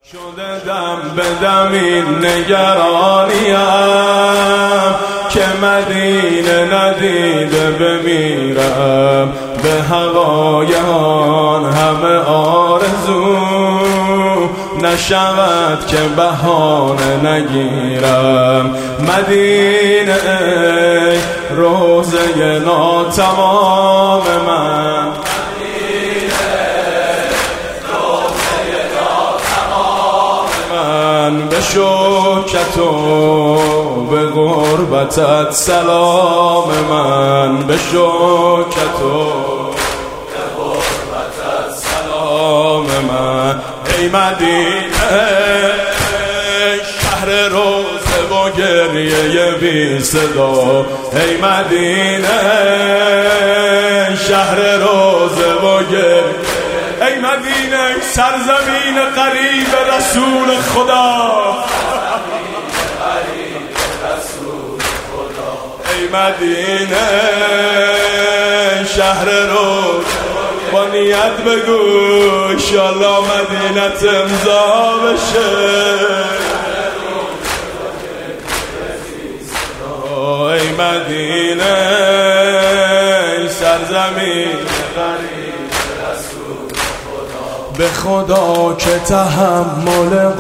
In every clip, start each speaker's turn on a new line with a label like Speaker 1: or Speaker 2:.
Speaker 1: شده دم به دم این نگرانیم که مدینه ندیده بمیرم، به هوای آن همه آرزو نشود که بهانه نگیرم. مدینه ای روزه ناتمام من، به شوکت و به غربتت سلام من، به شوکت و به غربتت سلام من. ای مدینه شهر روزه و گریه بی صدا، ای مدینه شهر روزه و گریه، ای مدینه سرزمین قریب رسول خدا، ای مدینه شهر روز با نیت بگو انشالله مدینت امضا بشه. ای مدینه سرزمین قریب به خدا که تحمل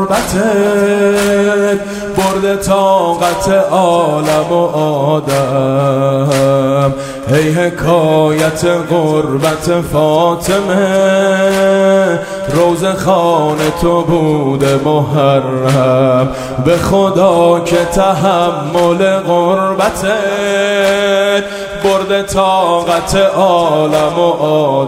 Speaker 1: غربتت برده طاقت عالم و آدم. ای حکایت غربت فاطمه روزه خانه تو بوده محرم، به خدا که تحمل غربتت برده طاقت عالم و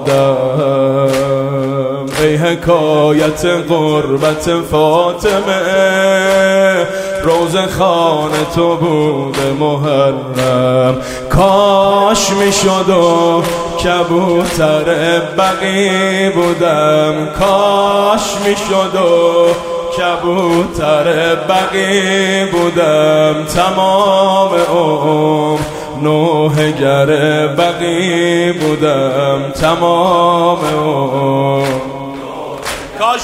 Speaker 1: آدم. ای حکایت غربت فاطمه روزه خانه تو بوده محرم. کاش میشد و کبوتر بقی بودم، کاش میشد و کبوتر بقی بودم، تمام عمر نوحه گر بقی بودم، تمام عمر. کاش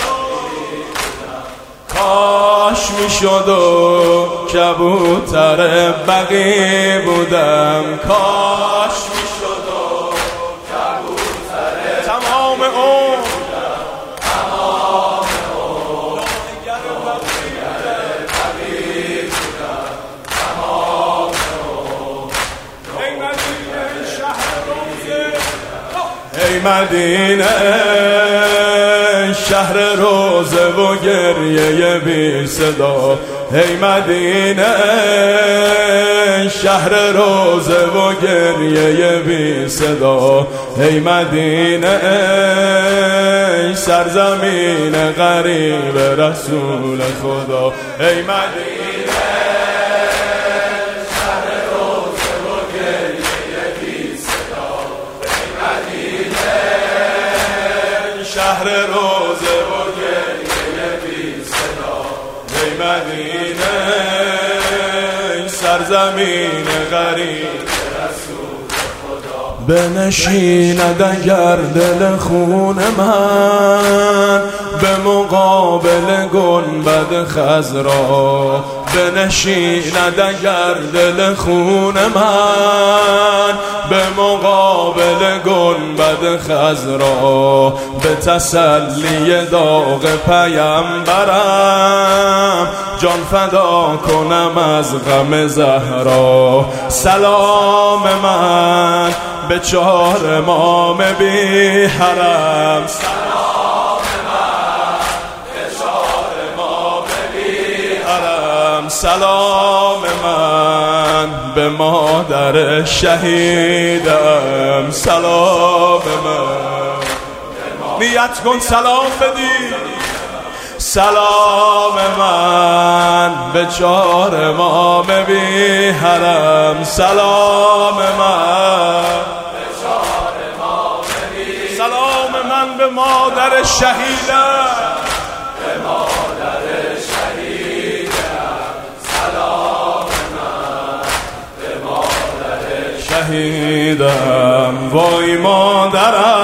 Speaker 1: میشد و کبوتر بقی بودم، کاش میشد و کبوتر تمام عمر ای مدینه شهر روزه و گریه بی صدا، ای مدینه شهر روزه و گریه بی صدا، ای مدینه سرزمین غریب رسول خدا، ای مدینه شهر روزه و گریه بی صدا، ای مدینه سرزمین غریب رسول خدا. بنشیند اگر دل خون من به مقابل گنبد خضرا، بنشیند اگر دل خون من به مقابل گنبد خضرا، به تسلی داغ پیمبرم جان فدا کنم از غم زهرا. سلام من به 4 امام بی حرم، سلام من به 4 امام بی حرم، سلام من به مادر شهیدم، سلام من نیت کن سلام بدی. سلام من به 4 امام بی حرم، سلام من به 4 امام بی، سلام من به مادر شهیدم، به مادر شهیدم، سلام من به مادر شهیدم. وای مادرم